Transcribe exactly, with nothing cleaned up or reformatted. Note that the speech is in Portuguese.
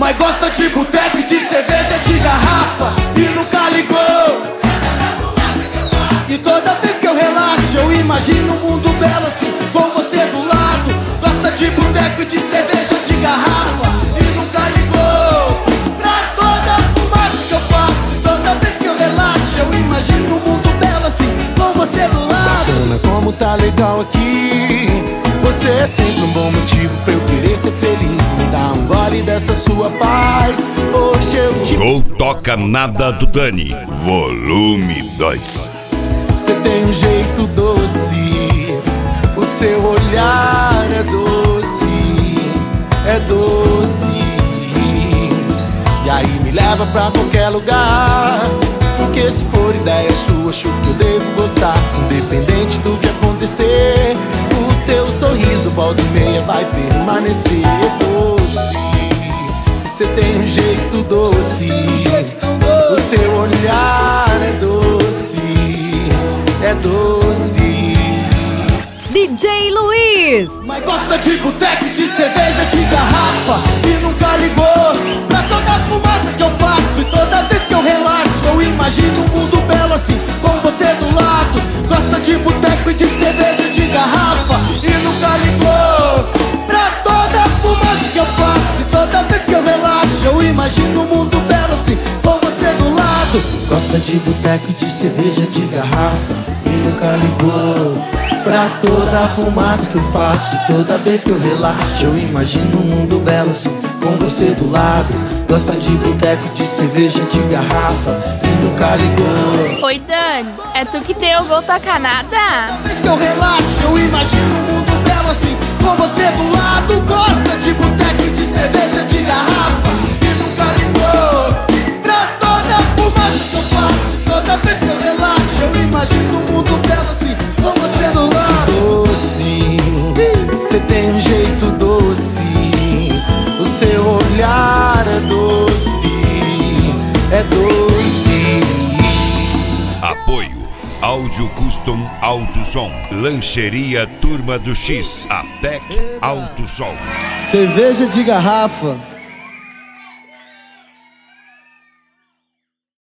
mas gosta de boteco e de cerveja de garrafa e nunca ligou. E toda vez que eu relaxo eu imagino um mundo belo assim, com você do lado. Gosta de boteco e de cerveja de garrafa e nunca ligou pra toda a fumaça que eu faço. E toda vez que eu relaxo eu imagino um mundo belo assim, com você do lado. Bacana como tá legal aqui. Você é sempre um bom motivo pra eu querer ser feliz. Me dá um gole dessa sua paz. Hoje eu te... Gol Toca Nada do Dani, volume dois. Você tem um jeito doce, o seu olhar é doce, é doce. E aí me leva pra qualquer lugar, porque se for ideia sua, acho que eu devo gostar. Independente do que acontecer, o teu sorriso volta e meia vai permanecer doce. Você tem um jeito doce, o seu olhar é doce, é doce. D J Luiz. Mas gosta de boteco e de cerveja de garrafa e nunca ligou pra toda a fumaça que eu faço. E toda vez que eu relaxo eu imagino um mundo belo assim, com você do lado. Gosta de boteco e de cerveja de garrafa e nunca ligou pra toda a fumaça que eu faço. E toda vez que eu relaxo eu imagino um mundo belo assim, com você do lado. Gosta de boteco e de cerveja de garrafa e nunca ligou pra toda a fumaça que eu faço. E toda vez que eu relaxo eu imagino um mundo belo assim, com você do lado. Gosta de boteco, de cerveja, de garrafa e nunca ligou. Oi, Dani, é tu que tem o Gol Toca Nada? Toda vez que eu relaxo eu imagino um mundo belo assim, com você do lado. Gosta de boteco, de cerveja, de garrafa e nunca ligou pra toda a fumaça que eu faço. E toda vez que eu relaxo eu imagino um mundo belo assim, com você do lado. Doce, você tem um jeito doce, o seu olhar é doce, é doce. Apoio Áudio Custom Alto Som, Lancheria Turma do X, A P E C Alto Som. Cerveja de garrafa